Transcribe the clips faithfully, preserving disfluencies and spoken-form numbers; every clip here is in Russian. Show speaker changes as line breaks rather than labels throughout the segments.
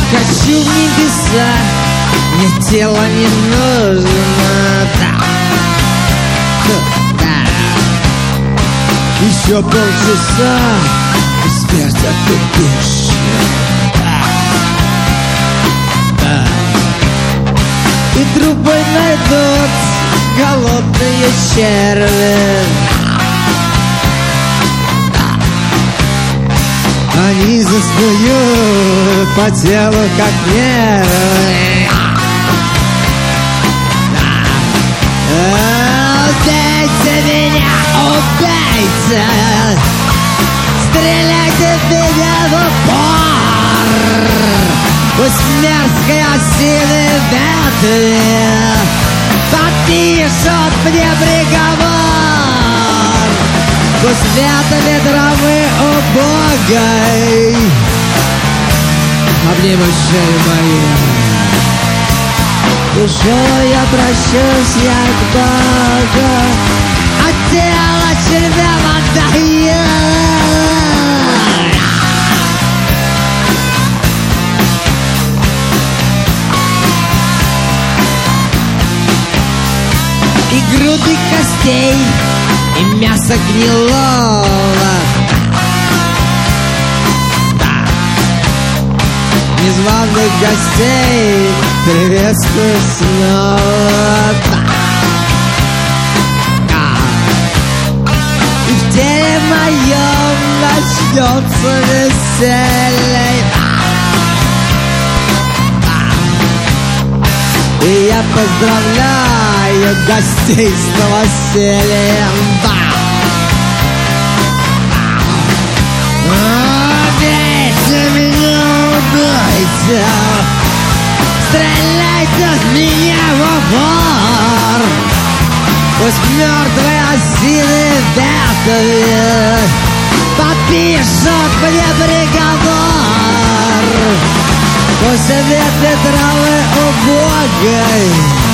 хочу в небеса, мне тело не нужно. Да, да. Еще полчаса, и смерть отступишь. Да, да. И трупы найдут голодные черви. Они заснуют по телу, как нервы. Убейте меня, убейте! Стреляйте в меня в упор! Пусть мерзкие осины ветви подпишут мне приговор! Пусть ветви травы убогой обнимут шею мою. Душой я прощусь, я к Богу, а тело червям отдаю. И груды костей, и мясо гнилого. Незваных гостей приветствую снова. И в теле моем начнется веселье. И я поздравляю гостей с новосельем. Убейте меня, убейте! Стреляйте в меня в упор! Пусть мертвые осины ветви подпишут мне приговор! Пусть ветви травы убогой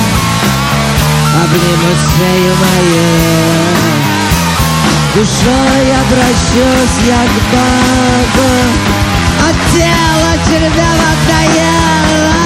обнимут шею мою. Душой я обращусь я к Богу, а тело червям отдаю.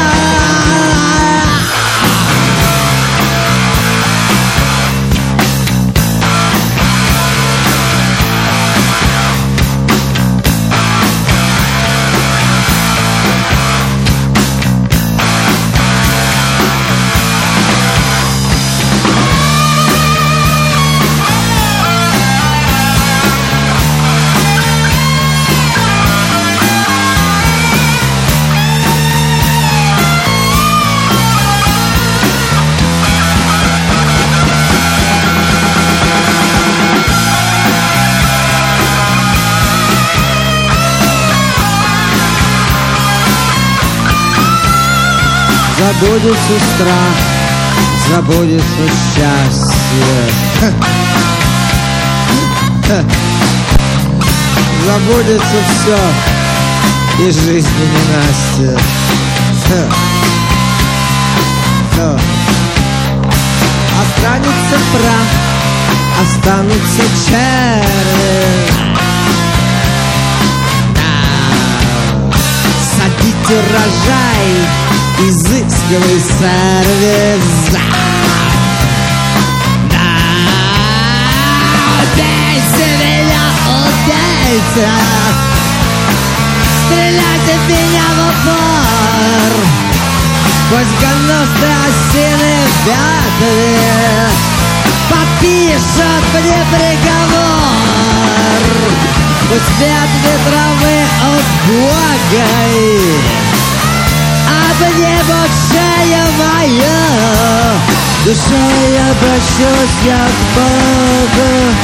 Забудется страх, забудется счастье. Забудется все, и жизнь ненастья. Останется прах, останутся черви. Садить урожай, изыскивай сервис. Да, убейте меня, убейте! Стреляйте в меня в упор! Пусть гнусные осины ветви подпишут мне приговор! Пусть ветви травы убогой обнимут шею мою. Душой обращусь я к Богу,